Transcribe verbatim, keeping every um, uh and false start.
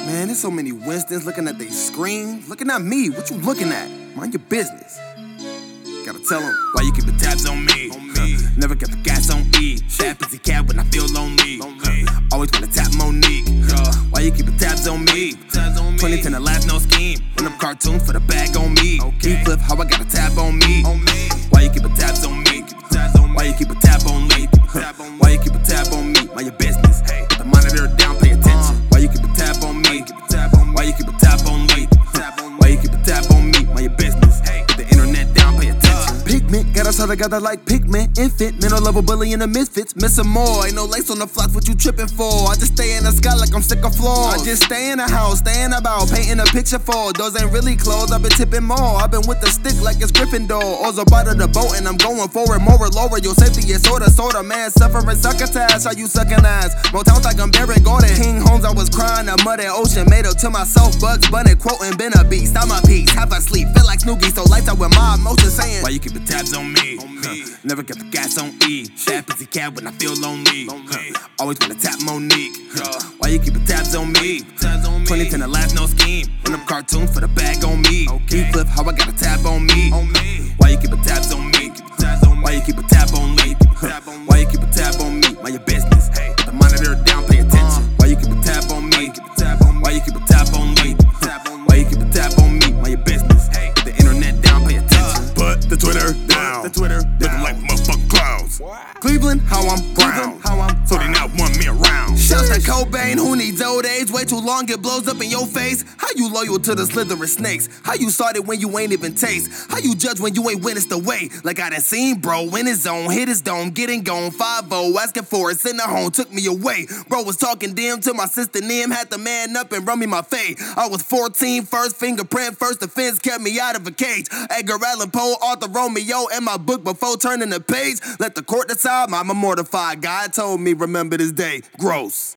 Man, there's so many Winstons looking at their screen. Looking at me, what you looking at? Mind your business. Gotta tell them why you keep the tabs on me. On me. Huh. Never got the gas on E. That busy cat when I feel lonely. lonely. Huh. Always wanna tap Monique. Huh. Why you keep the tabs on me? Tabs on me. twenty ten the last no scheme. Run up cartoons for the bag on me. Okay. Flip how I got a tab on me. On me. Why you keep the tabs on me? Tabs on me. Why you keep a tab on me? Huh. Why you keep a tab on me? Mind your business. Hey. Put the monitor down, pay attention. Uh. Why you keep a tab on me? Why you keep a tab on me? Why you keep a tab on me? Mind your business. Hey. Put the internet down, pay attention. Pigment, got us all together like pigment. Infant, mental level bully in the misfits. Missing more, ain't no lace on the flocks, what you tripping for? I just stay in the sky like I'm sick of floors. I just stay in the house, staying about, painting a picture for. Those ain't really clothes, I've been tipping more. I've been with the stick like it's Gryffindor. Oars are part of the boat and I'm going forward, more or lower. Your safety is sorta, sorta, man. Suffering succotash, how you sucking ass? Motels like I'm Barry Gordon. King Holmes, I was crying, a muddy ocean. Made up to myself, Bugs Bunny, quoting, been a beast. I'm a piece, half asleep, feel like Snooki. So lights out with my emotions saying, why you keep the tabs on me? On me. Huh. Never got the gas on E. That busy cat when I feel lonely. Huh. Always wanna tap Monique. Huh. Why you keep the tabs on me? twenty ten the last no scheme. Run up cartoons for the bag on me. Okay. Flip how I got a tab on me. On me. Why you keep a tabs on me? Why you keep a tab on me? Huh. Why you keep a tab on me? Mind your business. Hey. Put the monitor down, pay attention. Why you keep a tab on me? Why you keep a tab on me? Why you keep a tab on me? Mind your business. Hey. Put the internet down, pay attention. Put the Twitter down. The Twitter looking like motherfucking clouds. Cleveland, how I'm brown. How I'm so they now want me around. Shouts to Cobain, who needs old age? Way too long, it blows up in your face. How you loyal to the slithering snakes? How you started when you ain't even taste? How you judge when you ain't witnessed the way? Like I done seen bro in his zone, hit his dome, getting gone. five oh, asking for it, send her home, took me away. Bro was talking dim to my sister Nim, had to man up and run me my fade. I was fourteen, first fingerprint, first offense, kept me out of a cage. Edgar Allan Poe, Arthur Romeo, in my book before turning the page. Let the court decide, I'm a mortified. God told me, remember this day. Gross.